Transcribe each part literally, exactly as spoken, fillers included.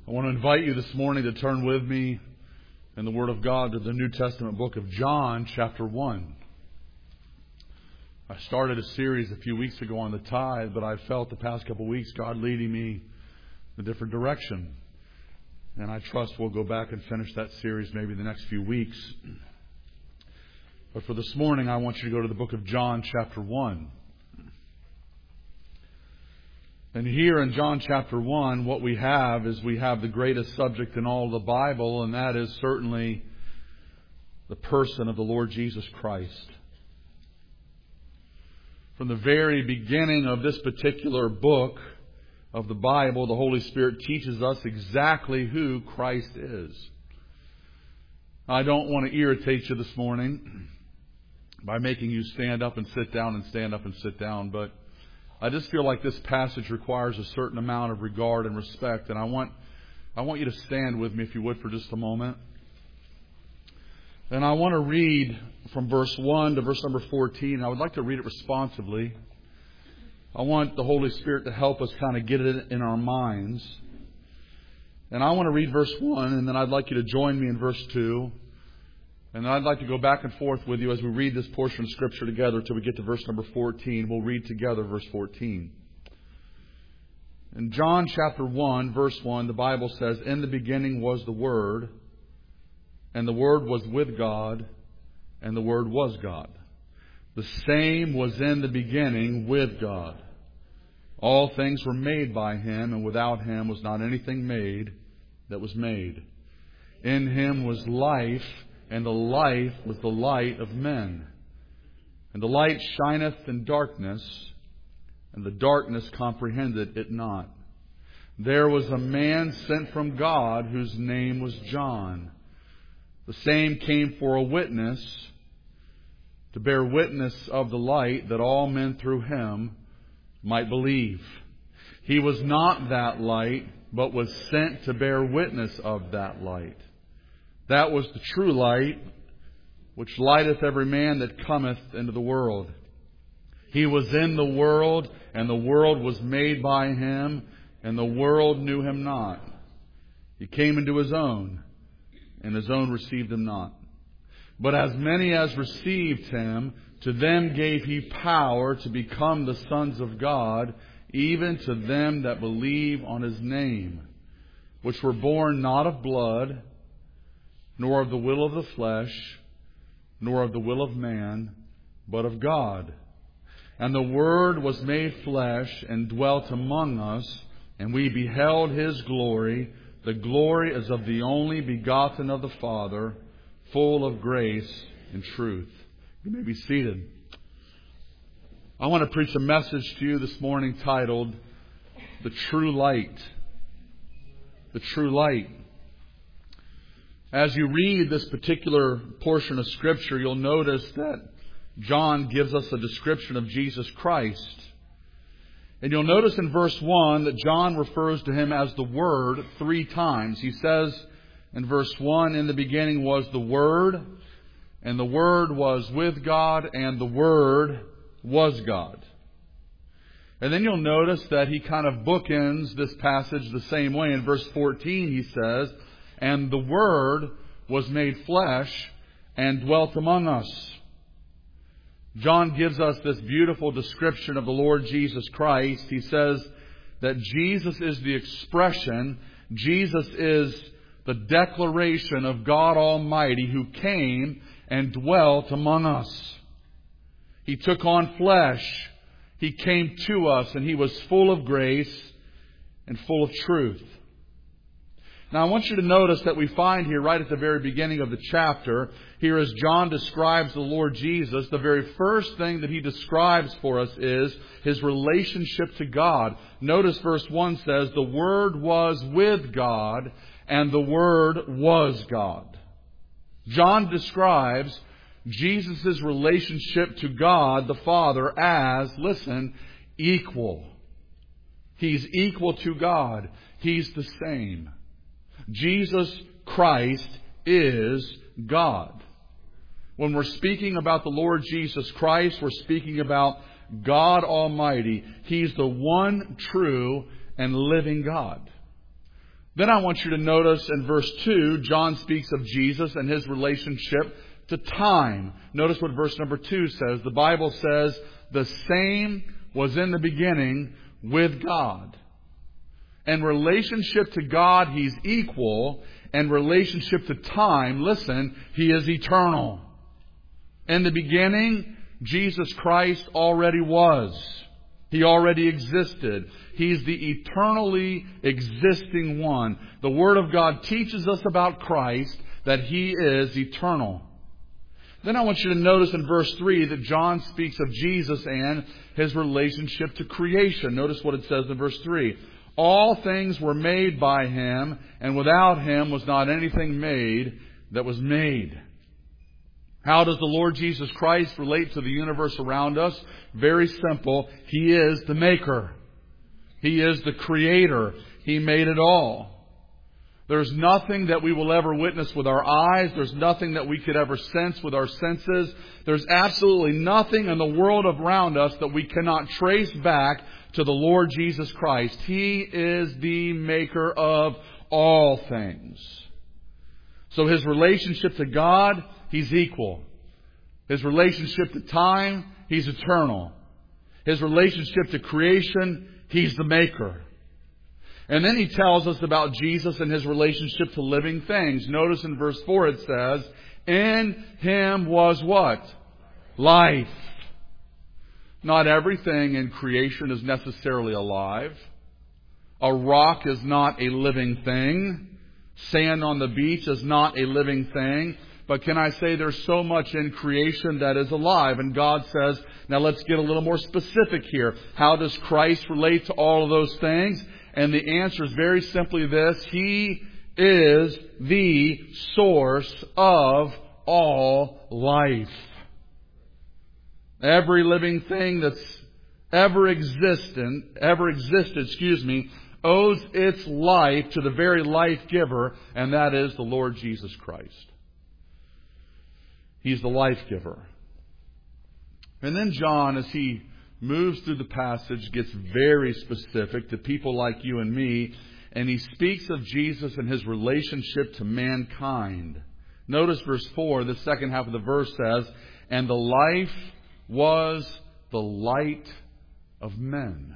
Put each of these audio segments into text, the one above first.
I want to invite you this morning to turn with me in the Word of God to the New Testament book of John, chapter one. I started a series a few weeks ago on the tithe, but I felt the past couple of weeks God leading me in a different direction. And I trust we'll go back and finish that series maybe the next few weeks. But for this morning, I want you to go to the book of John, chapter one. And here in John chapter one, what we have is we have the greatest subject in all the Bible, and that is certainly the person of the Lord Jesus Christ. From the very beginning of this particular book of the Bible, the Holy Spirit teaches us exactly who Christ is. I don't want to irritate you this morning by making you stand up and sit down and stand up and sit down, but I just feel like this passage requires a certain amount of regard and respect, and I want I want you to stand with me, if you would, for just a moment. And I want to read from verse one to verse number fourteen. I would like to read it responsively. I want the Holy Spirit to help us kind of get it in our minds. And I want to read verse one, and then I'd like you to join me in verse two. And I'd like to go back and forth with you as we read this portion of Scripture together till we get to verse number fourteen. We'll read together verse fourteen. In John chapter one, verse one, the Bible says, "In the beginning was the Word, and the Word was with God, and the Word was God. The same was in the beginning with God. All things were made by Him, and without Him was not anything made that was made. In Him was life, and the life was the light of men. And the light shineth in darkness, and the darkness comprehended it not. There was a man sent from God, whose name was John. The same came for a witness, to bear witness of the light, that all men through him might believe. He was not that light, but was sent to bear witness of that light. That was the true light, which lighteth every man that cometh into the world. He was in the world, and the world was made by Him, and the world knew Him not. He came into His own, and His own received Him not. But as many as received Him, to them gave He power to become the sons of God, even to them that believe on His name, which were born not of blood, nor of the will of the flesh, nor of the will of man, but of God. And the Word was made flesh, and dwelt among us, and we beheld His glory. The glory as of the only begotten of the Father, full of grace and truth." You may be seated. I want to preach a message to you this morning titled, "The True Light." The True Light. As you read this particular portion of Scripture, you'll notice that John gives us a description of Jesus Christ. And you'll notice in verse one that John refers to Him as the Word three times. He says in verse one, "In the beginning was the Word, and the Word was with God, and the Word was God." And then you'll notice that he kind of bookends this passage the same way. In verse fourteen he says, "And the Word was made flesh and dwelt among us." John gives us this beautiful description of the Lord Jesus Christ. He says that Jesus is the expression, Jesus is the declaration of God Almighty, who came and dwelt among us. He took on flesh. He came to us, and He was full of grace and full of truth. Now, I want you to notice that we find here right at the very beginning of the chapter, here as John describes the Lord Jesus, the very first thing that he describes for us is His relationship to God. Notice verse one says, "The Word was with God, and the Word was God." John describes Jesus' relationship to God the Father as, listen, equal. He's equal to God. He's the same. Jesus Christ is God. When we're speaking about the Lord Jesus Christ, we're speaking about God Almighty. He's the one true and living God. Then I want you to notice in verse two, John speaks of Jesus and His relationship to time. Notice what verse number two says. The Bible says, the same was in the beginning with God. And relationship to God, He's equal. And relationship to time, listen, He is eternal. In the beginning, Jesus Christ already was. He already existed. He's the eternally existing one. The Word of God teaches us about Christ that He is eternal. Then I want you to notice in verse three that John speaks of Jesus and His relationship to creation. Notice what it says in verse three. All things were made by Him, and without Him was not anything made that was made. How does the Lord Jesus Christ relate to the universe around us? Very simple. He is the Maker. He is the Creator. He made it all. There's nothing that we will ever witness with our eyes. There's nothing that we could ever sense with our senses. There's absolutely nothing in the world around us that we cannot trace back to the Lord Jesus Christ. He is the Maker of all things. So His relationship to God, He's equal. His relationship to time, He's eternal. His relationship to creation, He's the Maker. And then He tells us about Jesus and His relationship to living things. Notice in verse four it says, in Him was what? Life. Not everything in creation is necessarily alive. A rock is not a living thing. Sand on the beach is not a living thing. But can I say there's so much in creation that is alive? And God says, now let's get a little more specific here. How does Christ relate to all of those things? And the answer is very simply this. He is the source of all life. Every living thing that's ever existent, ever existed, excuse me, owes its life to the very life giver, and that is the Lord Jesus Christ. He's the life giver. And then John, as he moves through the passage, gets very specific to people like you and me, and he speaks of Jesus and His relationship to mankind. Notice verse four, the second half of the verse says, and the life was the light of men.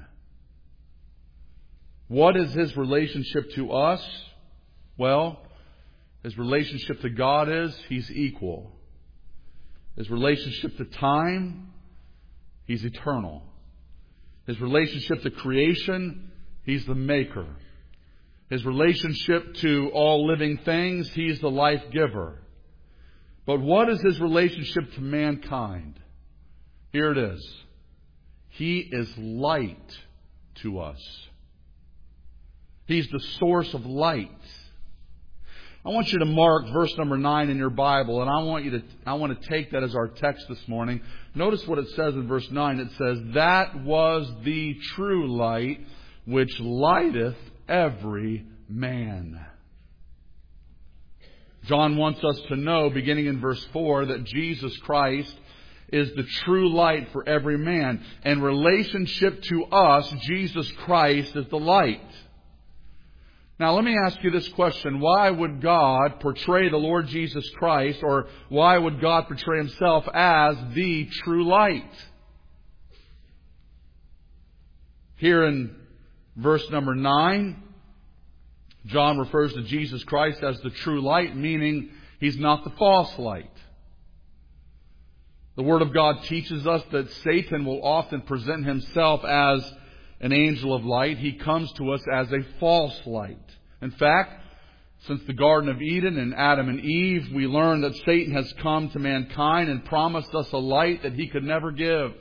What is His relationship to us? Well, His relationship to God is He's equal. His relationship to time, He's eternal. His relationship to creation, He's the Maker. His relationship to all living things, He's the life giver. But what is His relationship to mankind? Here it is. He is light to us. He's the source of light. I want you to mark verse number nine in your Bible, and I want you to I want to take that as our text this morning. Notice what it says in verse nine. It says, that was the true light which lighteth every man. John wants us to know, beginning in verse four, that Jesus Christ is the true light for every man. And relationship to us, Jesus Christ is the light. Now let me ask you this question. Why would God portray the Lord Jesus Christ, or why would God portray Himself as the true light? Here in verse number nine, John refers to Jesus Christ as the true light, meaning He's not the false light. The Word of God teaches us that Satan will often present himself as an angel of light. He comes to us as a false light. In fact, since the Garden of Eden and Adam and Eve, we learn that Satan has come to mankind and promised us a light that he could never give.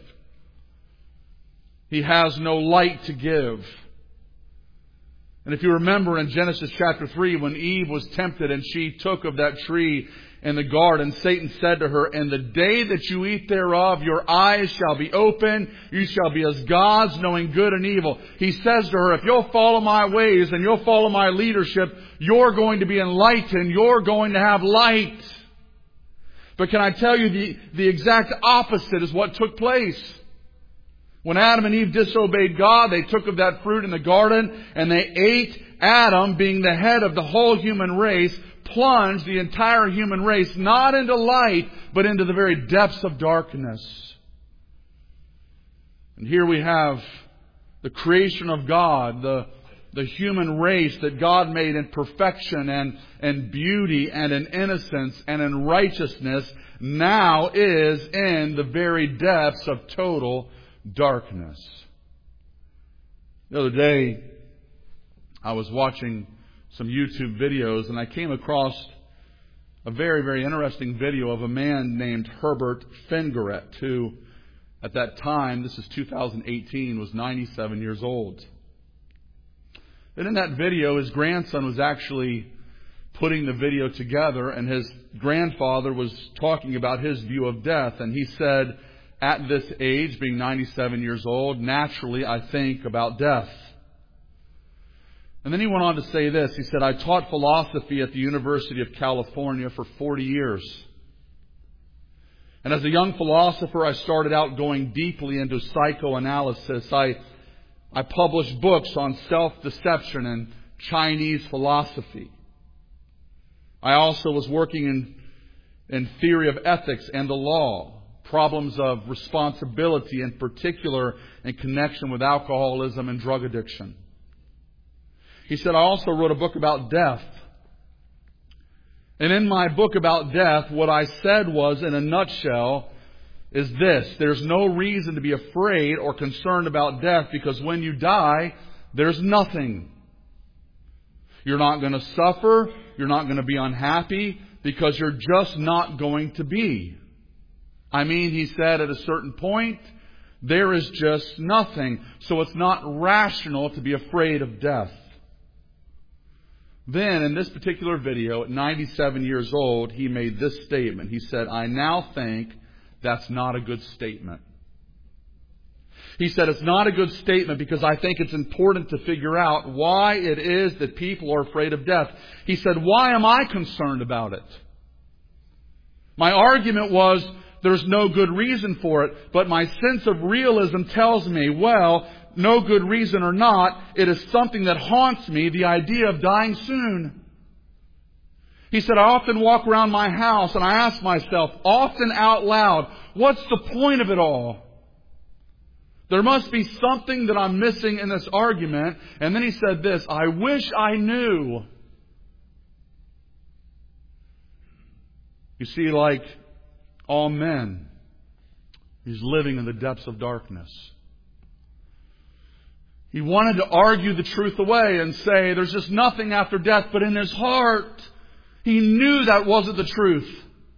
He has no light to give. And if you remember in Genesis chapter three, when Eve was tempted and she took of that tree in the garden, Satan said to her, "In the day that you eat thereof, your eyes shall be opened. You shall be as gods, knowing good and evil." He says to her, if you'll follow my ways and you'll follow my leadership, you're going to be enlightened. You're going to have light. But can I tell you, the, the exact opposite is what took place. When Adam and Eve disobeyed God, they took of that fruit in the garden and they ate. Adam, being the head of the whole human race, plunged the entire human race not into light, but into the very depths of darkness. And here we have the creation of God, the, the human race that God made in perfection and, and beauty and in innocence and in righteousness, now is in the very depths of total darkness. The other day, I was watching some YouTube videos and I came across a very, very interesting video of a man named Herbert Fingaret, who at that time, this is two thousand eighteen, was ninety-seven years old. And in that video, his grandson was actually putting the video together, and his grandfather was talking about his view of death. And he said, at this age, being ninety-seven years old, naturally I think about death. And then he went on to say this. He said, I taught philosophy at the University of California for forty years. And as a young philosopher, I started out going deeply into psychoanalysis. I, I published books on self-deception and Chinese philosophy. I also was working in, in theory of ethics and the law. Problems of responsibility, in particular in connection with alcoholism and drug addiction. He said, I also wrote a book about death. And in my book about death, what I said was, in a nutshell, is this. There's no reason to be afraid or concerned about death, because when you die, there's nothing. You're not going to suffer. You're not going to be unhappy, because you're just not going to be. I mean, he said, at a certain point, there is just nothing. So it's not rational to be afraid of death. Then, in this particular video, at ninety-seven years old, he made this statement. He said, I now think that's not a good statement. He said, it's not a good statement because I think it's important to figure out why it is that people are afraid of death. He said, why am I concerned about it? My argument was, there's no good reason for it, but my sense of realism tells me, well, no good reason or not, it is something that haunts me, the idea of dying soon. He said, I often walk around my house and I ask myself, often out loud, what's the point of it all? There must be something that I'm missing in this argument. And then he said this, I wish I knew. You see, like all men, he's living in the depths of darkness. He wanted to argue the truth away and say there's just nothing after death, but in his heart, he knew that wasn't the truth.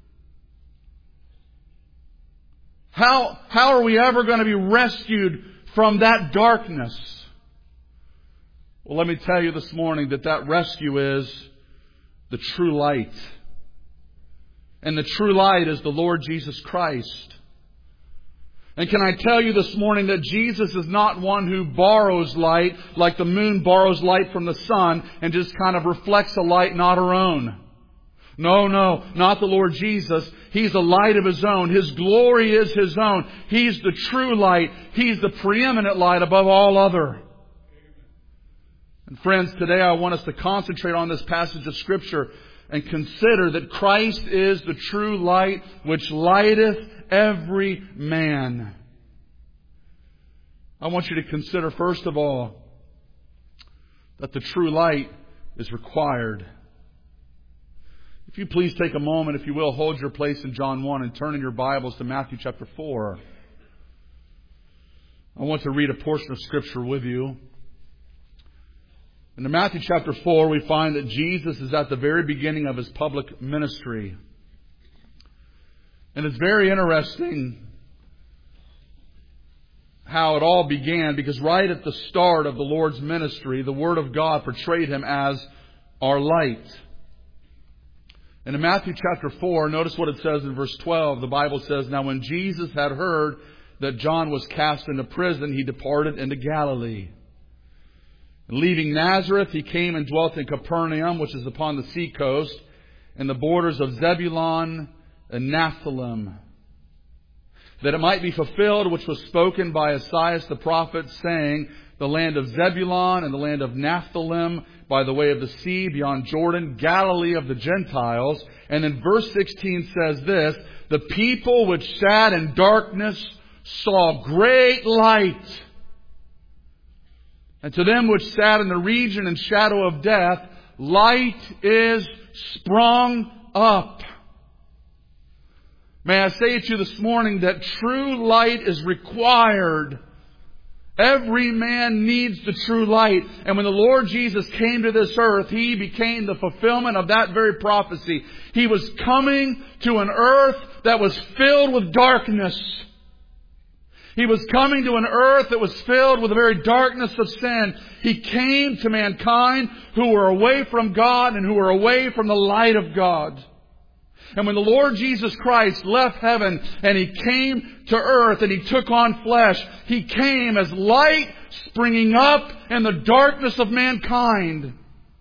How, how are we ever going to be rescued from that darkness? Well, let me tell you this morning that that rescue is the true light. And the true light is the Lord Jesus Christ. And can I tell you this morning that Jesus is not one who borrows light like the moon borrows light from the sun and just kind of reflects a light not her own. No, no, not the Lord Jesus. He's a light of His own. His glory is His own. He's the true light. He's the preeminent light above all other. And friends, today I want us to concentrate on this passage of Scripture and consider that Christ is the true light which lighteth every man. I want you to consider, first of all, that the true light is required. If you please take a moment, if you will, hold your place in John one and turn in your Bibles to Matthew chapter four. I want to read a portion of Scripture with you. In Matthew chapter four, we find that Jesus is at the very beginning of His public ministry. And it's very interesting how it all began, because right at the start of the Lord's ministry, the Word of God portrayed Him as our light. And in Matthew chapter four, notice what it says in verse twelve. The Bible says, Now when Jesus had heard that John was cast into prison, He departed into Galilee. And leaving Nazareth, He came and dwelt in Capernaum, which is upon the sea coast, in the borders of Zebulun and Naphtali. that it might be fulfilled which was spoken by Esaias the prophet, saying, the land of Zebulun and the land of Naphthalim by the way of the sea beyond Jordan, Galilee of the Gentiles. And then verse sixteen says this, the people which sat in darkness saw great light. And to them which sat in the region and shadow of death, light is sprung up. May I say to you this morning that true light is required. Every man needs the true light. And when the Lord Jesus came to this earth, He became the fulfillment of that very prophecy. He was coming to an earth that was filled with darkness. He was coming to an earth that was filled with the very darkness of sin. He came to mankind who were away from God and who were away from the light of God. And when the Lord Jesus Christ left heaven and He came to earth and He took on flesh, He came as light springing up in the darkness of mankind.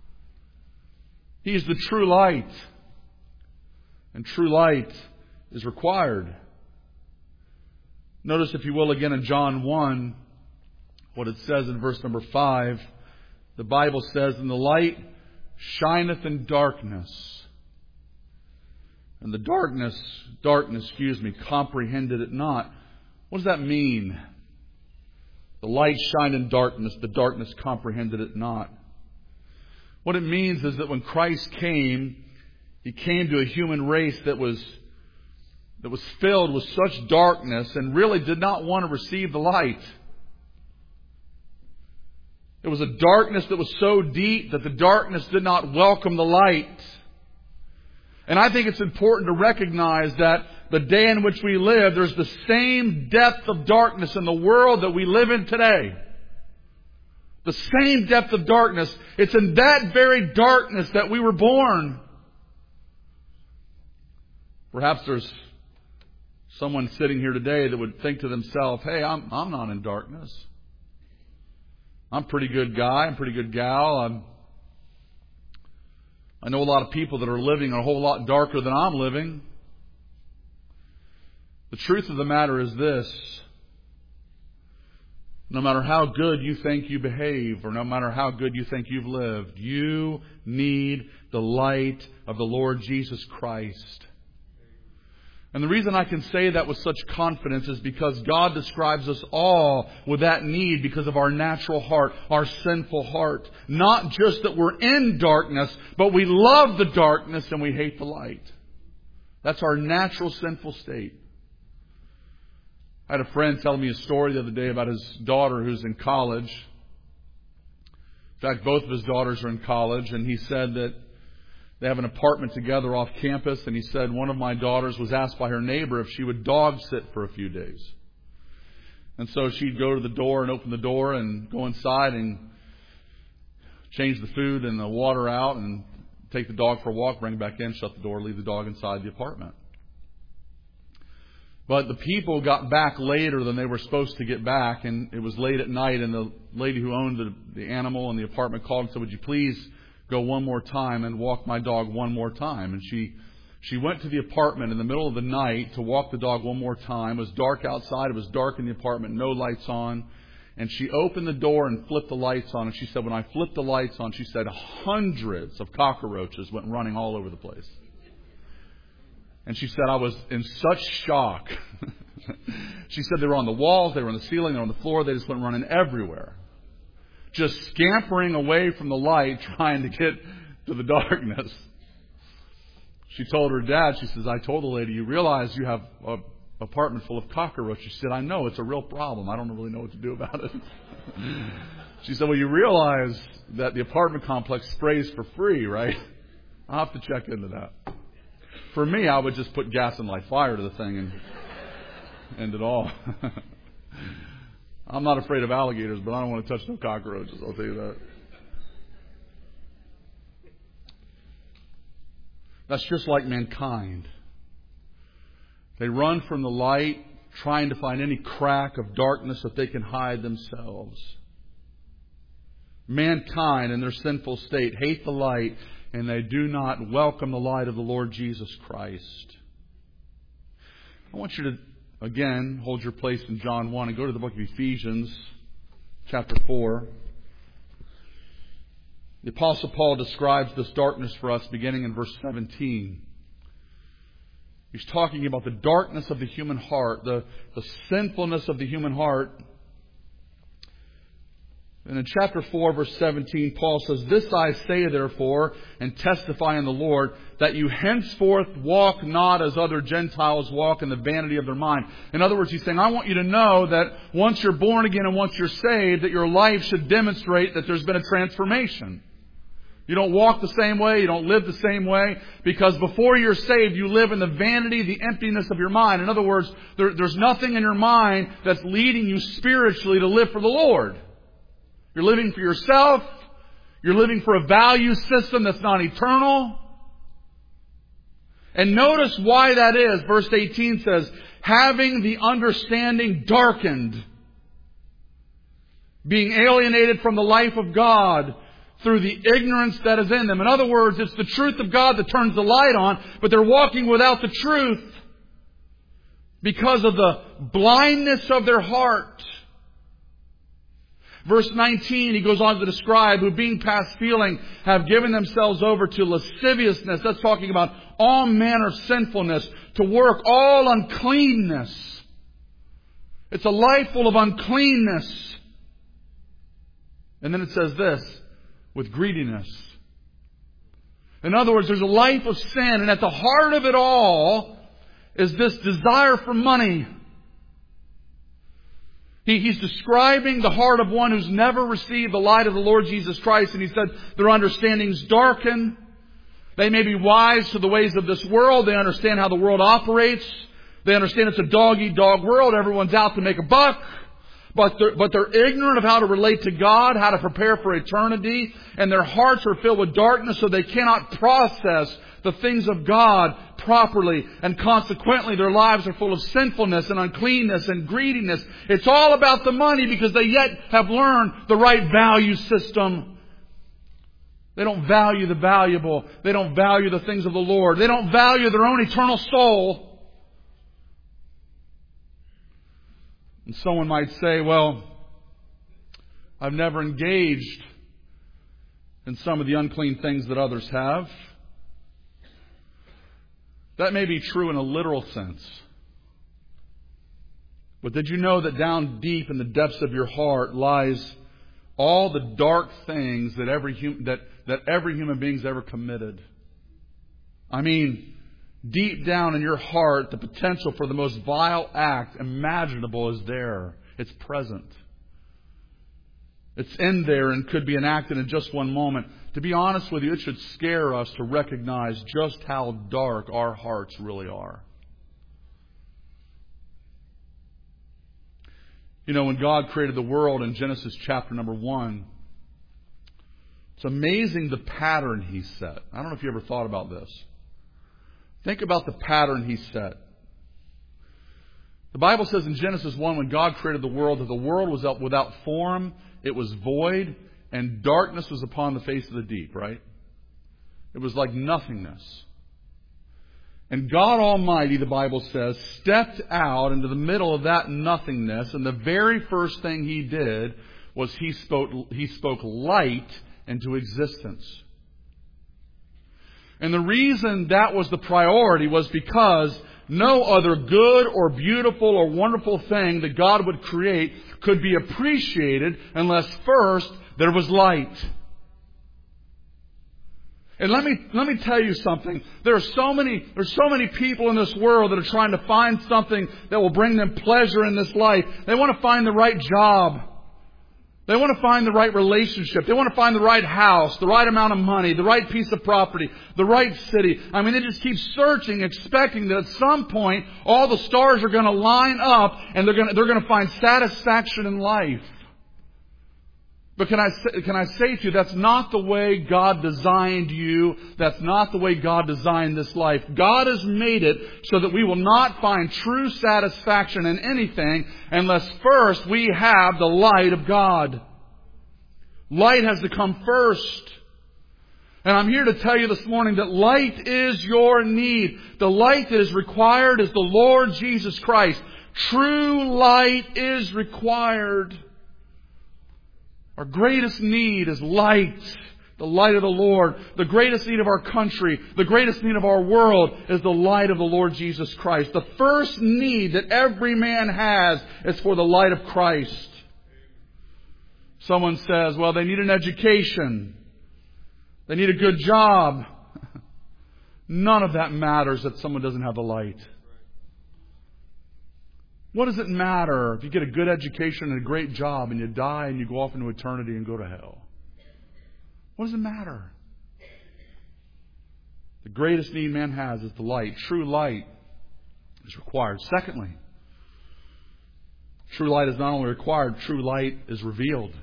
He is the true light. And true light is required. Notice, if you will, again in John one, what it says in verse number five. The Bible says, and the light shineth in darkness. And the darkness, darkness, excuse me, comprehended it not. What does that mean? The light shined in darkness, the darkness comprehended it not. What it means is that when Christ came, He came to a human race that was that was filled with such darkness and really did not want to receive the light. It was a darkness that was so deep that the darkness did not welcome the light. And I think it's important to recognize that the day in which we live, there's the same depth of darkness in the world that we live in today. The same depth of darkness. It's in that very darkness that we were born. Perhaps there's someone sitting here today that would think to themselves, hey, I'm, I'm not in darkness. I'm a pretty good guy. I'm a pretty good gal. I'm I know a lot of people that are living a whole lot darker than I'm living. The truth of the matter is this. No matter how good you think you behave, or no matter how good you think you've lived, you need the light of the Lord Jesus Christ. And the reason I can say that with such confidence is because God describes us all with that need because of our natural heart, our sinful heart. Not just that we're in darkness, but we love the darkness and we hate the light. That's our natural sinful state. I had a friend tell me a story the other day about his daughter who's in college. In fact, both of his daughters are in college, and he said that they have an apartment together off campus, and he said one of my daughters was asked by her neighbor if she would dog sit for a few days. And so she'd go to the door and open the door and go inside and change the food and the water out and take the dog for a walk, bring it back in, shut the door, leave the dog inside the apartment. But the people got back later than they were supposed to get back, and it was late at night, and the lady who owned the, the animal in the apartment called and said, would you please go one more time and walk my dog one more time? And she she went to the apartment in the middle of the night to walk the dog one more time. It was dark outside. It was dark in the apartment, no lights on. And she opened the door and flipped the lights on. And she said, when I flipped the lights on, she said hundreds of cockroaches went running all over the place. And she said, I was in such shock. She said they were on the walls, they were on the ceiling, they were on the floor, they just went running everywhere. Just scampering away from the light, trying to get to the darkness. She told her dad, she says, I told the lady, you realize you have an apartment full of cockroaches. She said, I know, it's a real problem. I don't really know what to do about it. She said, well, you realize that the apartment complex sprays for free, right? I'll have to check into that. For me, I would just put gas and light fire to the thing and end it all. I'm not afraid of alligators, but I don't want to touch no cockroaches, I'll tell you that. That's just like mankind. They run from the light, trying to find any crack of darkness that they can hide themselves. Mankind in their sinful state hate the light, and they do not welcome the light of the Lord Jesus Christ. I want you to again, hold your place in John one and go to the book of Ephesians, chapter four. The Apostle Paul describes this darkness for us beginning in verse seventeen. He's talking about the darkness of the human heart, the, the sinfulness of the human heart. And in chapter four, verse seventeen, Paul says, "This I say therefore, and testify in the Lord, that you henceforth walk not as other Gentiles walk in the vanity of their mind." In other words, he's saying, I want you to know that once you're born again and once you're saved, that your life should demonstrate that there's been a transformation. You don't walk the same way. You don't live the same way. Because before you're saved, you live in the vanity, the emptiness of your mind. In other words, there, there's nothing in your mind that's leading you spiritually to live for the Lord. You're living for yourself. You're living for a value system that's not eternal. And notice why that is. Verse eighteen says, having the understanding darkened, being alienated from the life of God through the ignorance that is in them. In other words, it's the truth of God that turns the light on, but they're walking without the truth because of the blindness of their heart. Verse nineteen, he goes on to describe, who being past feeling have given themselves over to lasciviousness. That's talking about all manner of sinfulness, to work all uncleanness. It's a life full of uncleanness. And then it says this, with greediness. In other words, there's a life of sin, and at the heart of it all is this desire for money. He, he's describing the heart of one who's never received the light of the Lord Jesus Christ, and he said their understandings darken. They may be wise to the ways of this world. They understand how the world operates. They understand it's a dog-eat-dog world. Everyone's out to make a buck. But they're, but they're ignorant of how to relate to God, how to prepare for eternity. And their hearts are filled with darkness, so they cannot process the things of God properly. And consequently, their lives are full of sinfulness and uncleanness and greediness. It's all about the money because they yet have learned the right value system. They don't value the valuable. They don't value the things of the Lord. They don't value their own eternal soul. And someone might say, well, I've never engaged in some of the unclean things that others have. That may be true in a literal sense. But did you know that down deep in the depths of your heart lies all the dark things that every hum- that, that every human being's ever committed? I mean, deep down in your heart, the potential for the most vile act imaginable is there. It's present. It's in there and could be enacted in just one moment. To be honest with you, it should scare us to recognize just how dark our hearts really are. You know, when God created the world in Genesis chapter number one, it's amazing the pattern He set. I don't know if you ever thought about this. Think about the pattern He set. The Bible says in Genesis one, when God created the world, that the world was without form, it was void, and darkness was upon the face of the deep, right? It was like nothingness. And God Almighty, the Bible says, stepped out into the middle of that nothingness, and the very first thing He did was He spoke, He spoke light into existence. And the reason that was the priority was because no other good or beautiful or wonderful thing that God would create could be appreciated unless first there was light. And let me let me tell you something. There are so many there's so many people in this world that are trying to find something that will bring them pleasure in this life. They want to find the right job. They want to find the right relationship. They want to find the right house, the right amount of money, the right piece of property, the right city. I mean, they just keep searching, expecting that at some point all the stars are going to line up and they're going to, they're going to find satisfaction in life. But can I say, can I say to you, that's not the way God designed you. That's not the way God designed this life. God has made it so that we will not find true satisfaction in anything unless first we have the light of God. Light has to come first. And I'm here to tell you this morning that light is your need. The light that is required is the Lord Jesus Christ. True light is required. Our greatest need is light. The light of the Lord. The greatest need of our country, the greatest need of our world is the light of the Lord Jesus Christ. The first need that every man has is for the light of Christ. Someone says, well, they need an education. They need a good job. None of that matters if someone doesn't have the light. What does it matter if you get a good education and a great job and you die and you go off into eternity and go to hell? What does it matter? The greatest need man has is the light. True light is required. Secondly, true light is not only required, true light is revealed.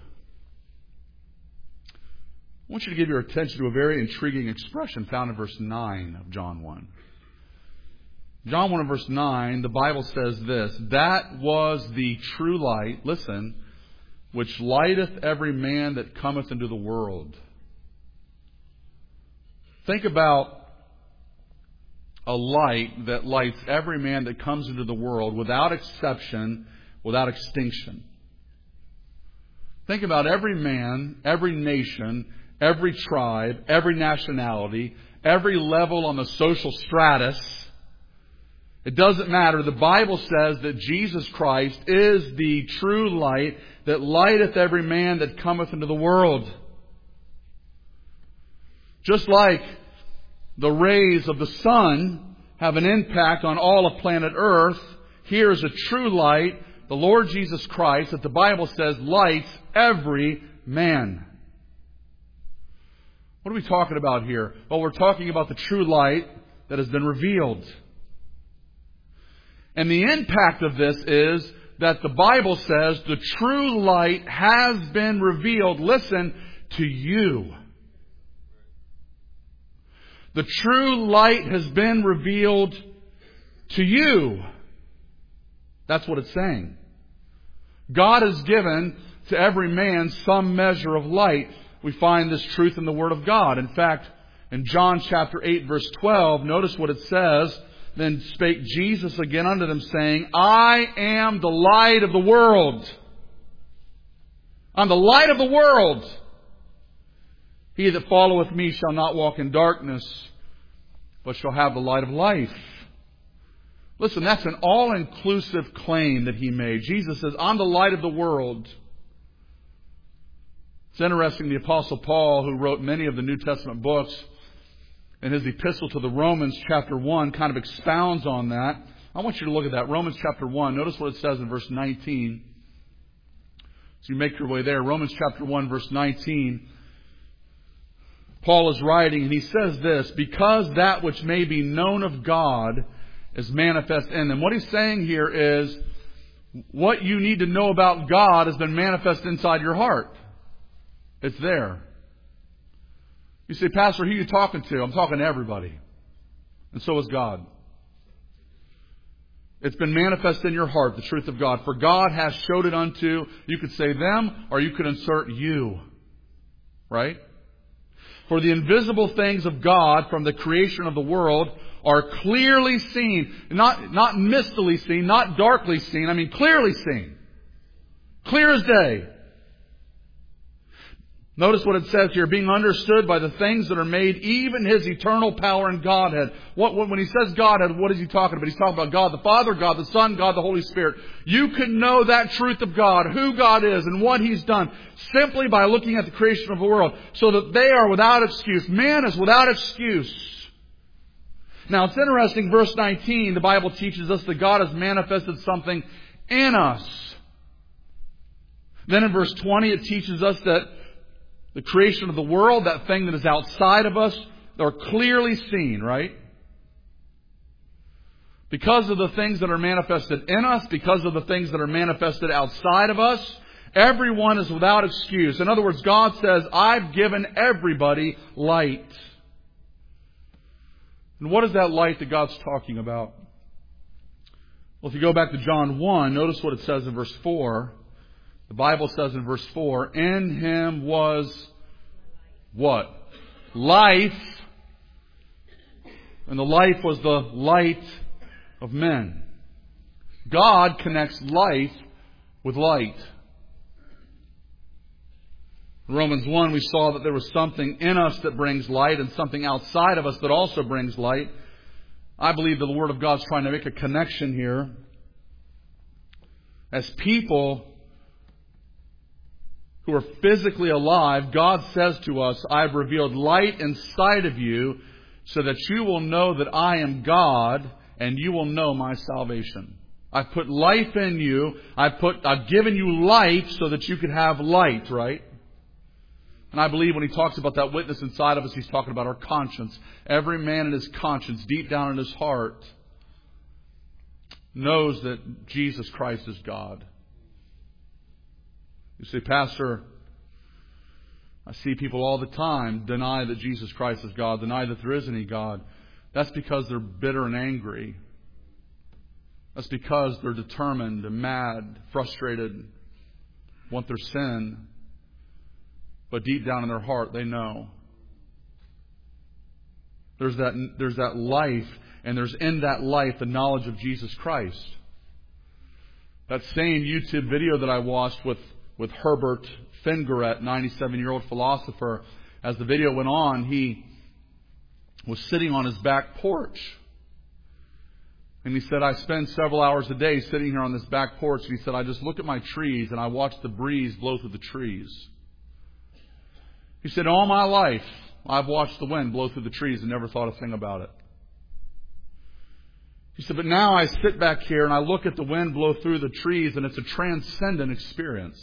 I want you to give your attention to a very intriguing expression found in verse nine of John one. John one and verse nine, the Bible says this, that was the true light, listen, which lighteth every man that cometh into the world. Think about a light that lights every man that comes into the world without exception, without extinction. Think about every man, every nation, every tribe, every nationality, every level on the social stratus. It doesn't matter. The Bible says that Jesus Christ is the true light that lighteth every man that cometh into the world. Just like the rays of the sun have an impact on all of planet Earth, here is a true light, the Lord Jesus Christ, that the Bible says lights every man. What are we talking about here? Well, we're talking about the true light that has been revealed. And the impact of this is that the Bible says the true light has been revealed, listen, to you. The true light has been revealed to you. That's what it's saying. God has given to every man some measure of light. We find this truth in the Word of God. In fact, in John chapter eight, verse twelve, notice what it says. Then spake Jesus again unto them, saying, I am the light of the world. I'm the light of the world. He that followeth me shall not walk in darkness, but shall have the light of life. Listen, that's an all-inclusive claim that He made. Jesus says, I'm the light of the world. It's interesting, the Apostle Paul, who wrote many of the New Testament books, in his epistle to the Romans chapter one, kind of expounds on that. I want you to look at that. Romans chapter one. Notice what it says in verse nineteen. So you make your way there. Romans chapter one, verse nineteen. Paul is writing, and he says this, because that which may be known of God is manifest in them. What he's saying here is, what you need to know about God has been manifest inside your heart. It's there. You say, Pastor, who are you talking to? I'm talking to everybody. And so is God. It's been manifest in your heart, the truth of God. For God has showed it unto, you could say them, or you could insert you. Right? For the invisible things of God from the creation of the world are clearly seen. Not, not mistily seen, not darkly seen. I mean clearly seen. Clear as day. Notice what it says here, being understood by the things that are made, even His eternal power and Godhead. What, when He says Godhead, what is He talking about? He's talking about God the Father, God the Son, God the Holy Spirit. You can know that truth of God, who God is and what He's done, simply by looking at the creation of the world, so that they are without excuse. Man is without excuse. Now it's interesting, verse nineteen, the Bible teaches us that God has manifested something in us. Then in verse twenty, it teaches us that the creation of the world, that thing that is outside of us, are clearly seen, right? Because of the things that are manifested in us, because of the things that are manifested outside of us, everyone is without excuse. In other words, God says, I've given everybody light. And what is that light that God's talking about? Well, if you go back to John one, notice what it says in verse four. The Bible says in verse four, in Him was what? Life. And the life was the light of men. God connects life with light. In Romans one, we saw that there was something in us that brings light and something outside of us that also brings light. I believe that the Word of God is trying to make a connection here. As people who are physically alive, God says to us, I have revealed light inside of you so that you will know that I am God and you will know my salvation. I've put life in you. I've put, I've given you light so that you can have light, right? And I believe when he talks about that witness inside of us, he's talking about our conscience. Every man in his conscience, deep down in his heart, knows that Jesus Christ is God. You say, Pastor, I see people all the time deny that Jesus Christ is God, deny that there is any God. That's because they're bitter and angry. That's because they're determined and mad, frustrated, want their sin. But deep down in their heart, they know. There's that, there's that life, and there's in that life the knowledge of Jesus Christ. That same YouTube video that I watched with, with Herbert Fingaret, ninety-seven-year-old philosopher, as the video went on, he was sitting on his back porch. And he said, I spend several hours a day sitting here on this back porch. And he said, I just look at my trees and I watch the breeze blow through the trees. He said, all my life, I've watched the wind blow through the trees and never thought a thing about it. He said, but now I sit back here and I look at the wind blow through the trees and it's a transcendent experience.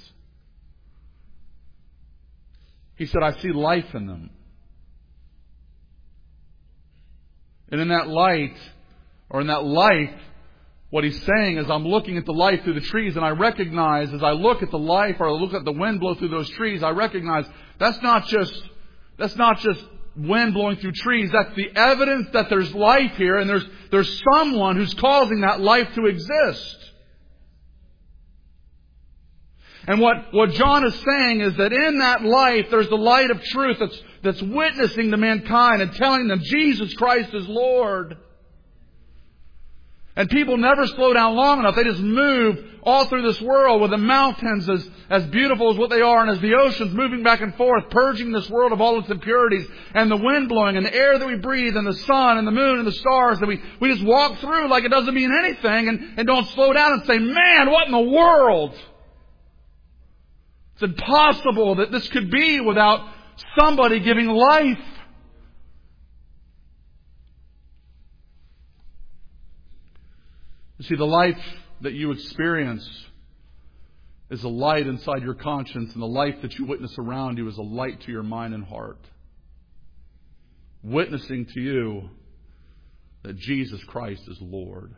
He said, I see life in them. And in that light, or in that life, what he's saying is I'm looking at the life through the trees and I recognize as I look at the life or I look at the wind blow through those trees, I recognize that's not just, that's not just wind blowing through trees. That's the evidence that there's life here and there's, there's someone who's causing that life to exist. And what, what John is saying is that in that life, there's the light of truth that's, that's witnessing to mankind and telling them Jesus Christ is Lord. And people never slow down long enough. They just move all through this world with the mountains as, as beautiful as what they are and as the oceans moving back and forth, purging this world of all its impurities and the wind blowing and the air that we breathe and the sun and the moon and the stars that we, we just walk through like it doesn't mean anything and, and don't slow down and say, man, what in the world? It's impossible that this could be without somebody giving life. You see, the life that you experience is a light inside your conscience, and the life that you witness around you is a light to your mind and heart. Witnessing to you that Jesus Christ is Lord.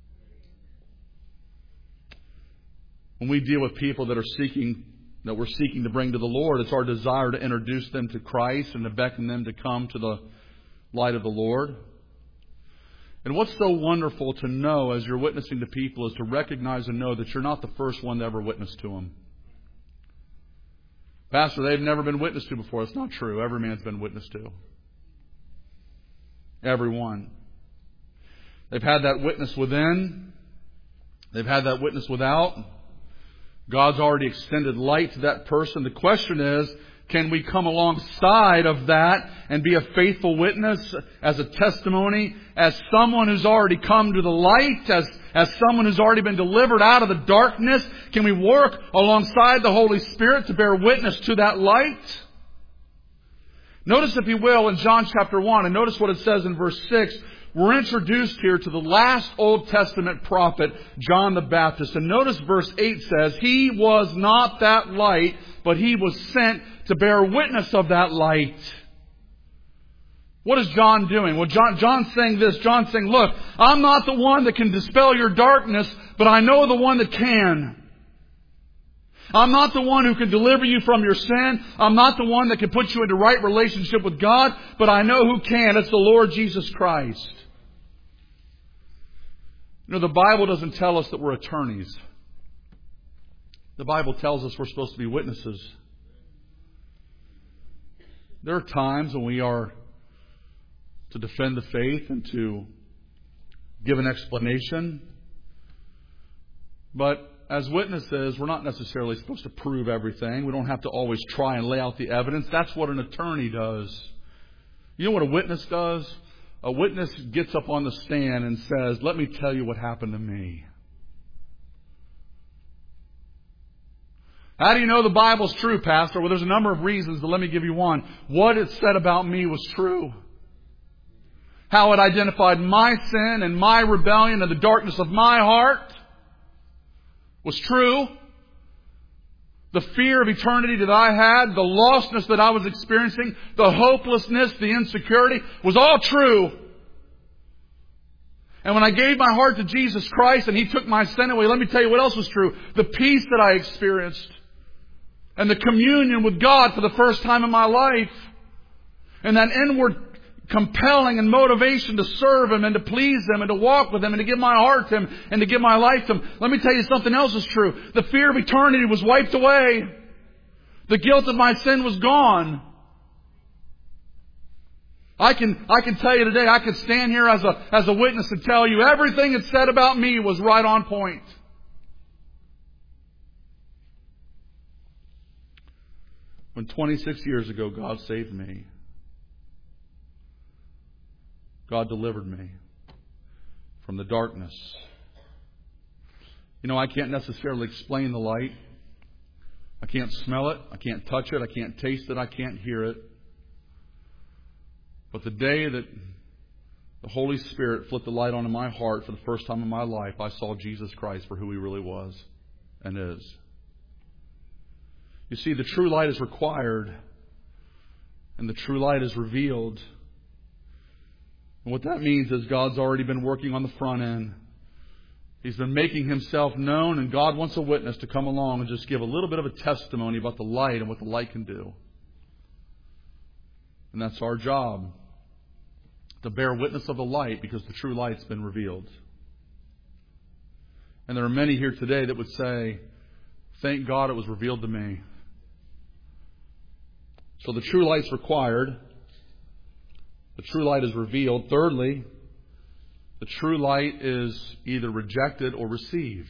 When we deal with people that are seeking, that we're seeking to bring to the Lord, it's our desire to introduce them to Christ and to beckon them to come to the light of the Lord. And what's so wonderful to know as you're witnessing to people is to recognize and know that you're not the first one to ever witness to them. Pastor, they've never been witnessed to before. It's not true. Every man's been witnessed to. Everyone. They've had that witness within. They've had that witness without. God's already extended light to that person. The question is, can we come alongside of that and be a faithful witness as a testimony, as someone who's already come to the light, as, as someone who's already been delivered out of the darkness? Can we work alongside the Holy Spirit to bear witness to that light? Notice, if you will, in John chapter one, and notice what it says in verse six, we're introduced here to the last Old Testament prophet, John the Baptist. And notice verse eight says, He was not that light, but He was sent to bear witness of that light. What is John doing? Well, John, John's saying this. John's saying, look, I'm not the one that can dispel your darkness, but I know the one that can. I'm not the one who can deliver you from your sin. I'm not the one that can put you into right relationship with God, but I know who can. It's the Lord Jesus Christ. You know, the Bible doesn't tell us that we're attorneys. The Bible tells us we're supposed to be witnesses. There are times when we are to defend the faith and to give an explanation. But as witnesses, we're not necessarily supposed to prove everything. We don't have to always try and lay out the evidence. That's what an attorney does. You know what a witness does? A witness gets up on the stand and says, let me tell you what happened to me. How do you know the Bible's true, Pastor? Well, there's a number of reasons, but let me give you one. What it said about me was true. How it identified my sin and my rebellion and the darkness of my heart was true. The fear of eternity that I had, the lostness that I was experiencing, the hopelessness, the insecurity, was all true. And when I gave my heart to Jesus Christ and He took my sin away, let me tell you what else was true. The peace that I experienced. And the communion with God for the first time in my life. And that inward compelling and motivation to serve Him and to please Him and to walk with Him and to give my heart to Him and to give my life to Him. Let me tell you something else is true. The fear of eternity was wiped away. The guilt of my sin was gone. I can, I can tell you today, I could stand here as a, as a witness and tell you everything it said about me was right on point. When twenty-six years ago God saved me, God delivered me from the darkness. You know, I can't necessarily explain the light. I can't smell it. I can't touch it. I can't taste it. I can't hear it. But the day that the Holy Spirit flipped the light onto my heart for the first time in my life, I saw Jesus Christ for who He really was and is. You see, the true light is required, and the true light is revealed. And what that means is God's already been working on the front end. He's been making Himself known, and God wants a witness to come along and just give a little bit of a testimony about the light and what the light can do. And that's our job, to bear witness of the light, because the true light's been revealed. And there are many here today that would say, thank God it was revealed to me. So the true light's required. The true light is revealed. Thirdly, the true light is either rejected or received.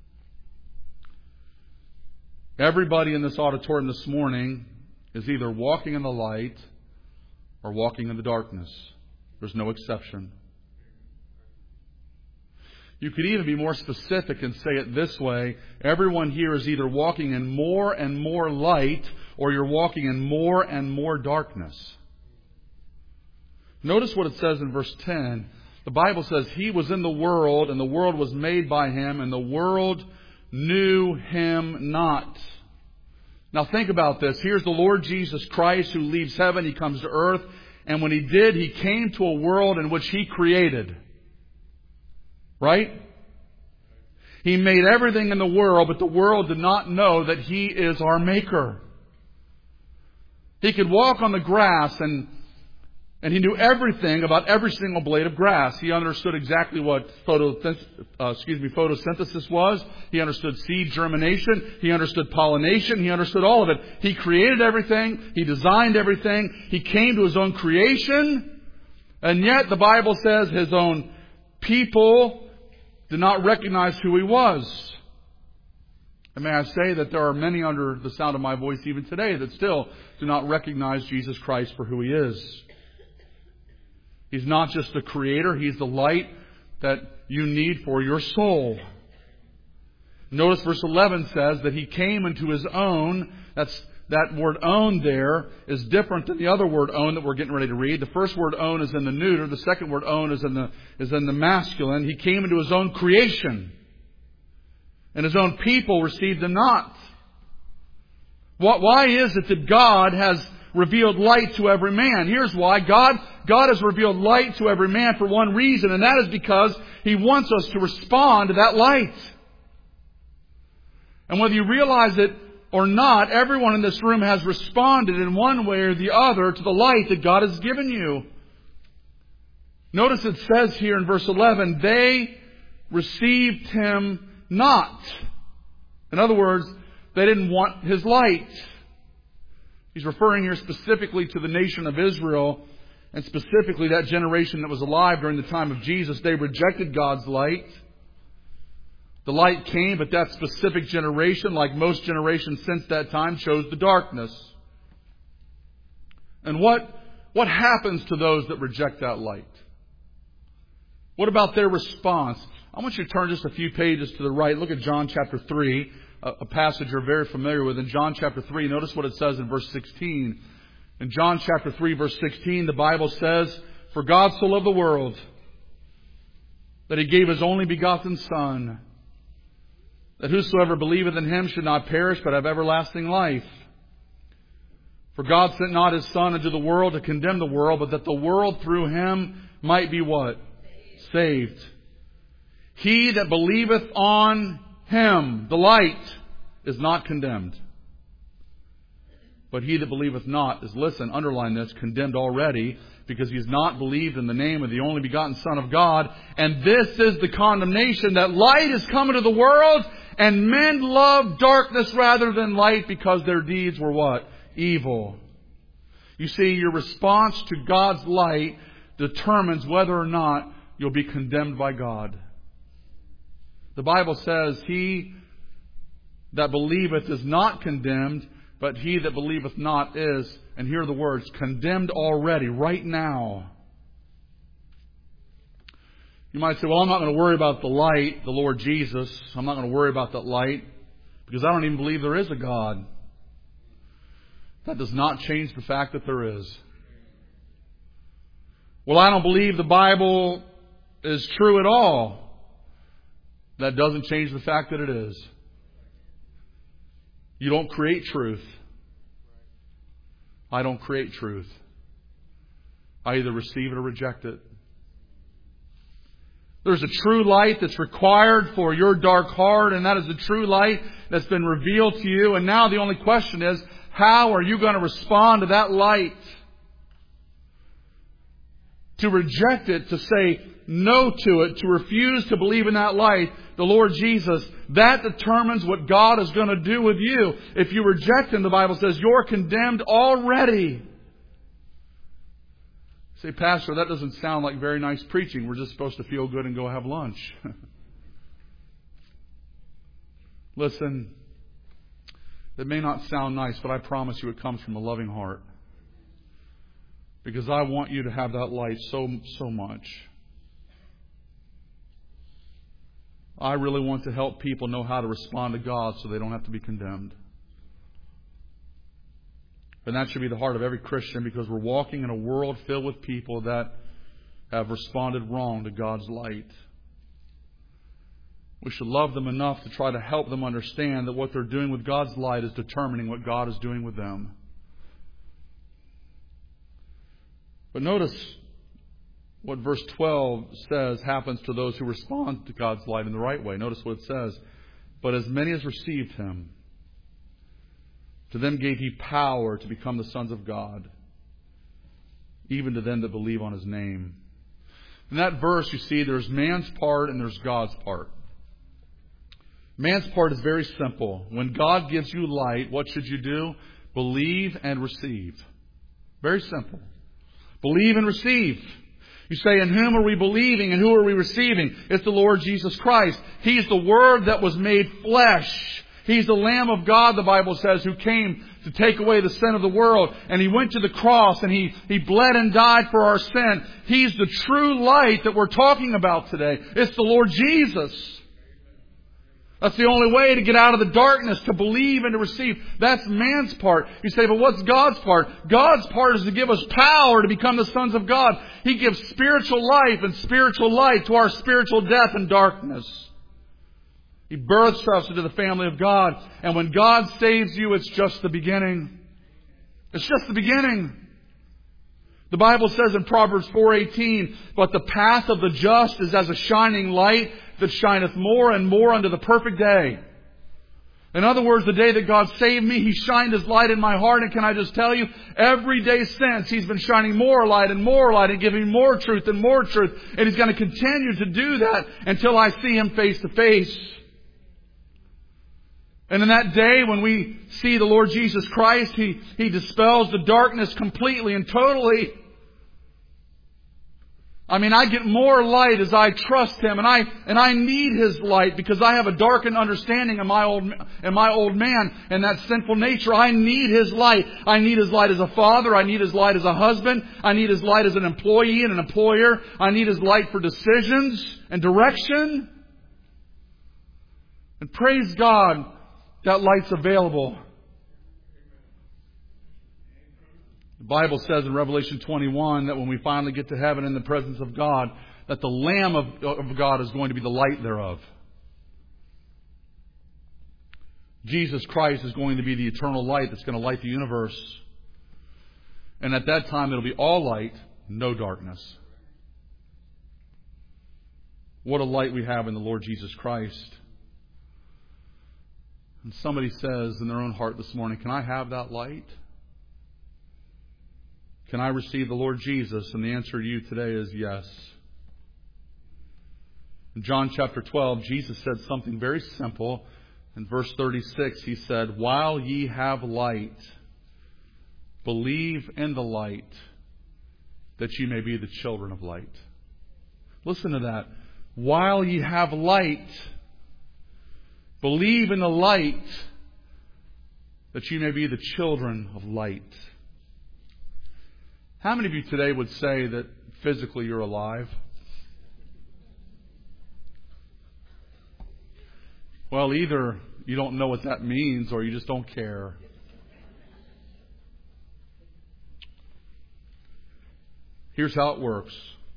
Everybody in this auditorium this morning is either walking in the light or walking in the darkness. There's no exception. You could even be more specific and say it this way. Everyone here is either walking in more and more light, or you're walking in more and more darkness. Notice what it says in verse ten. The Bible says, He was in the world, and the world was made by Him, and the world knew Him not. Now think about this. Here's the Lord Jesus Christ who leaves heaven. He comes to earth. And when He did, He came to a world in which He created. Right? He made everything in the world, but the world did not know that He is our Maker. He could walk on the grass and And He knew everything about every single blade of grass. He understood exactly what photo, uh, excuse me, photosynthesis was. He understood seed germination. He understood pollination. He understood all of it. He created everything. He designed everything. He came to His own creation. And yet the Bible says His own people did not recognize who He was. And may I say that there are many under the sound of my voice even today that still do not recognize Jesus Christ for who He is. He's not just the Creator. He's the light that you need for your soul. Notice verse eleven says that He came into His own. That's, that word own there is different than the other word own that we're getting ready to read. The first word own is in the neuter. The second word own is in the, is in the masculine. He came into His own creation. And His own people received Him not. What, why is it that God has revealed light to every man? Here's why. God, God has revealed light to every man for one reason, and that is because He wants us to respond to that light. And whether you realize it or not, everyone in this room has responded in one way or the other to the light that God has given you. Notice it says here in verse eleven, they received Him not. In other words, they didn't want His light. He's referring here specifically to the nation of Israel, and specifically that generation that was alive during the time of Jesus. They rejected God's light. The light came, but that specific generation, like most generations since that time, chose the darkness. And what, what happens to those that reject that light? What about their response? I want you to turn just a few pages to the right. Look at John chapter three, a passage you're very familiar with. In John chapter three, notice what it says in verse sixteen. In John chapter three, verse sixteen, the Bible says, "For God so loved the world that He gave His only begotten Son, that whosoever believeth in Him should not perish, but have everlasting life. For God sent not His Son into the world to condemn the world, but that the world through Him might be" what? Saved. He that believeth on Him, the light, is not condemned. But he that believeth not is, listen, underline this, condemned already, because he has not believed in the name of the only begotten Son of God. And this is the condemnation, that light is come into the world, and men love darkness rather than light, because their deeds were what? Evil. You see, your response to God's light determines whether or not you'll be condemned by God. The Bible says, "He that believeth is not condemned, but he that believeth not is," and here are the words, "condemned already," right now. You might say, "Well, I'm not going to worry about the light, the Lord Jesus. I'm not going to worry about that light, because I don't even believe there is a God." That does not change the fact that there is. "Well, I don't believe the Bible is true at all." That doesn't change the fact that it is. You don't create truth. I don't create truth. I either receive it or reject it. There's a true light that's required for your dark heart, and that is the true light that's been revealed to you. And now the only question is, how are you going to respond to that light? To reject it, to say no to it, to refuse to believe in that light, the Lord Jesus, that determines what God is going to do with you. If you reject Him, the Bible says, you're condemned already. Say, "Pastor, that doesn't sound like very nice preaching. We're just supposed to feel good and go have lunch." Listen, it may not sound nice, but I promise you it comes from a loving heart. Because I want you to have that light so, so much. I really want to help people know how to respond to God so they don't have to be condemned. And that should be the heart of every Christian, because we're walking in a world filled with people that have responded wrong to God's light. We should love them enough to try to help them understand that what they're doing with God's light is determining what God is doing with them. But notice what verse twelve says happens to those who respond to God's light in the right way. Notice what it says. "But as many as received Him, to them gave He power to become the sons of God, even to them that believe on His name." In that verse, you see, there's man's part and there's God's part. Man's part is very simple. When God gives you light, what should you do? Believe and receive. Very simple. Believe and receive. You say, "In whom are we believing and who are we receiving?" It's the Lord Jesus Christ. He's the Word that was made flesh. He's the Lamb of God, the Bible says, who came to take away the sin of the world. And He went to the cross and He, he bled and died for our sin. He's the true light that we're talking about today. It's the Lord Jesus. That's the only way to get out of the darkness, to believe and to receive. That's man's part. You say, "But what's God's part?" God's part is to give us power to become the sons of God. He gives spiritual life and spiritual light to our spiritual death and darkness. He births us into the family of God. And when God saves you, it's just the beginning. It's just the beginning. The Bible says in Proverbs four eighteen, "But the path of the just is as a shining light that shineth more and more unto the perfect day." In other words, the day that God saved me, He shined His light in my heart. And can I just tell you, every day since, He's been shining more light and more light and giving more truth and more truth. And He's going to continue to do that until I see Him face to face. And in that day when we see the Lord Jesus Christ, He, He dispels the darkness completely and totally. I mean, I get more light as I trust Him, and I and I need His light because I have a darkened understanding of my old and my old man and that sinful nature. I need His light. I need His light as a father. I need His light as a husband. I need His light as an employee and an employer. I need His light for decisions and direction. And praise God, that light's available. The Bible says in Revelation twenty-one that when we finally get to heaven in the presence of God, that the Lamb of, of God is going to be the light thereof. Jesus Christ is going to be the eternal light that's going to light the universe. And at that time it'll be all light, no darkness. What a light we have in the Lord Jesus Christ. And somebody says in their own heart this morning, can I have that light? Can I receive the Lord Jesus? And the answer to you today is yes. In John chapter twelve, Jesus said something very simple. In verse thirty-six, He said, while ye have light, believe in the light, that ye may be the children of light. Listen to that. While ye have light, believe in the light, that ye may be the children of light. How many of you today would say that physically you're alive? Well, either you don't know what that means or you just don't care. Here's how it works.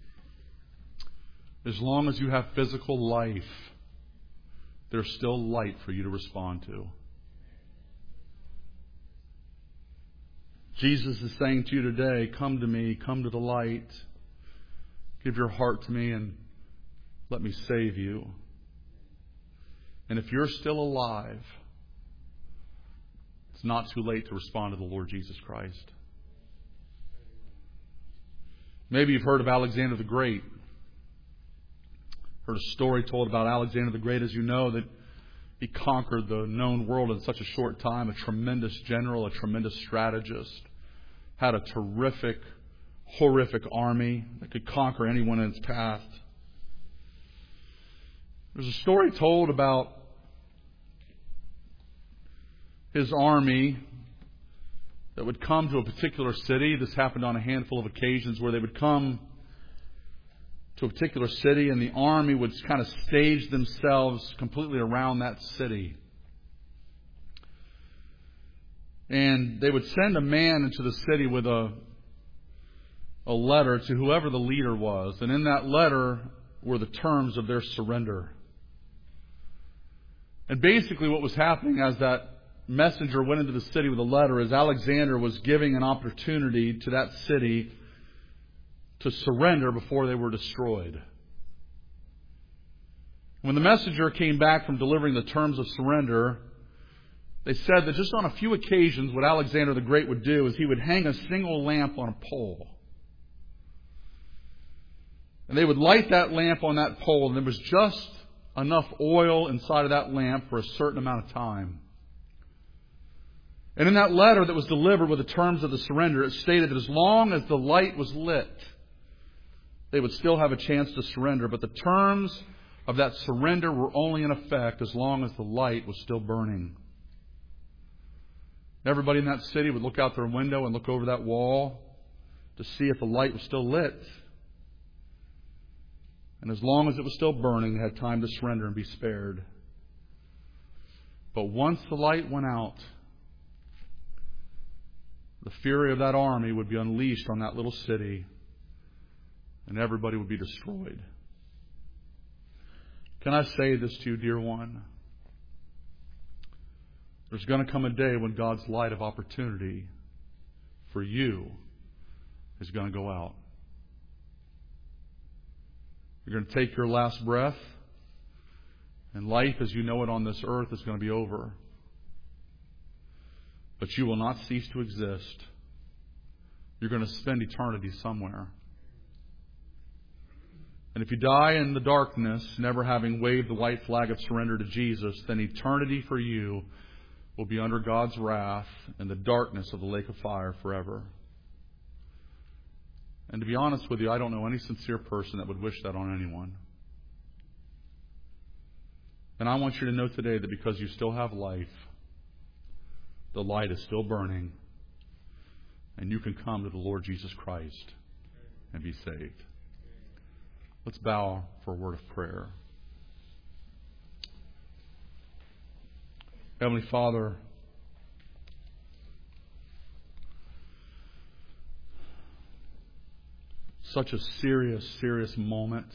As long as you have physical life, there's still light for you to respond to. Jesus is saying to you today, come to me, come to the light. Give your heart to me and let me save you. And if you're still alive, it's not too late to respond to the Lord Jesus Christ. Maybe you've heard of Alexander the Great. Heard a story told about Alexander the Great. As you know, that he conquered the known world in such a short time. A tremendous general, a tremendous strategist. Had a terrific, horrific army that could conquer anyone in its path. There's a story told about his army that would come to a particular city. This happened on a handful of occasions where they would come to a particular city and the army would kind of stage themselves completely around that city. And they would send a man into the city with a, a letter to whoever the leader was. And in that letter were the terms of their surrender. And basically what was happening as that messenger went into the city with a letter is Alexander was giving an opportunity to that city to surrender before they were destroyed. When the messenger came back from delivering the terms of surrender, they said that just on a few occasions what Alexander the Great would do is he would hang a single lamp on a pole. And they would light that lamp on that pole, and there was just enough oil inside of that lamp for a certain amount of time. And in that letter that was delivered with the terms of the surrender, it stated that as long as the light was lit, they would still have a chance to surrender. But the terms of that surrender were only in effect as long as the light was still burning. Everybody in that city would look out their window and look over that wall to see if the light was still lit. And as long as it was still burning, they had time to surrender and be spared. But once the light went out, the fury of that army would be unleashed on that little city, and everybody would be destroyed. Can I say this to you, dear one? There's going to come a day when God's light of opportunity for you is going to go out. You're going to take your last breath, and life as you know it on this earth is going to be over. But you will not cease to exist. You're going to spend eternity somewhere. And if you die in the darkness, never having waved the white flag of surrender to Jesus, then eternity for you will be under God's wrath in the darkness of the lake of fire forever. And to be honest with you, I don't know any sincere person that would wish that on anyone. And I want you to know today that because you still have life, the light is still burning, and you can come to the Lord Jesus Christ and be saved. Let's bow for a word of prayer. Heavenly Father, such a serious, serious moment.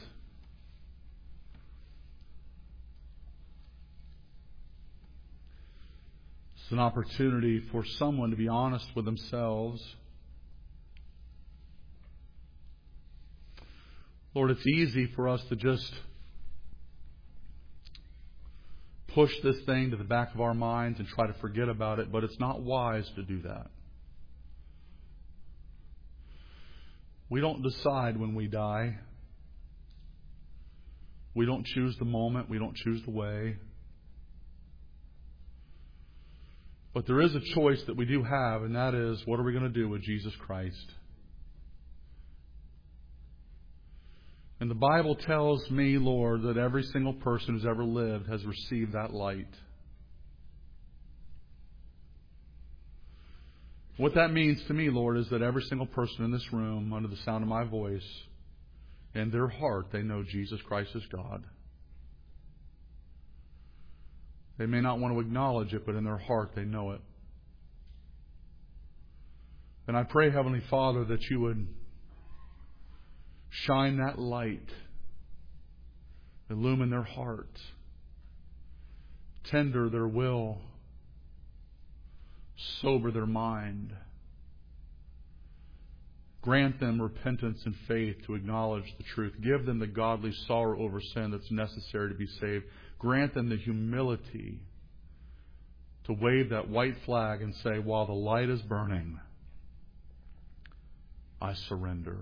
It's an opportunity for someone to be honest with themselves. Lord, it's easy for us to just push this thing to the back of our minds and try to forget about it, but it's not wise to do that. We don't decide when we die. We don't choose the moment. We don't choose the way. But there is a choice that we do have, and that is, what are we going to do with Jesus Christ? And the Bible tells me, Lord, that every single person who's ever lived has received that light. What that means to me, Lord, is that every single person in this room, under the sound of my voice, in their heart, they know Jesus Christ is God. They may not want to acknowledge it, but in their heart they know it. And I pray, Heavenly Father, that you would shine that light, illumine their heart, tender their will, sober their mind. Grant them repentance and faith to acknowledge the truth. Give them the godly sorrow over sin that's necessary to be saved. Grant them the humility to wave that white flag and say, while the light is burning, I surrender.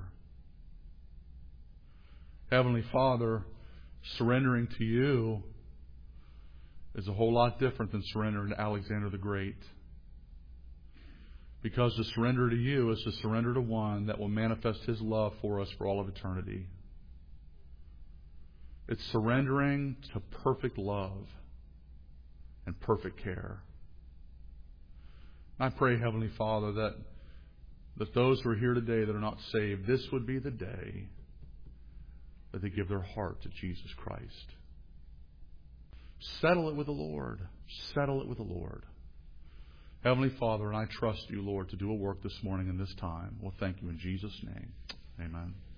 Heavenly Father, surrendering to you is a whole lot different than surrendering to Alexander the Great. Because to surrender to you is to surrender to one that will manifest his love for us for all of eternity. It's surrendering to perfect love and perfect care. I pray, Heavenly Father, that, that those who are here today that are not saved, this would be the day that they give their heart to Jesus Christ. Settle it with the Lord. Settle it with the Lord. Heavenly Father, and I trust you, Lord, to do a work this morning and this time. Well, thank you in Jesus' name. Amen.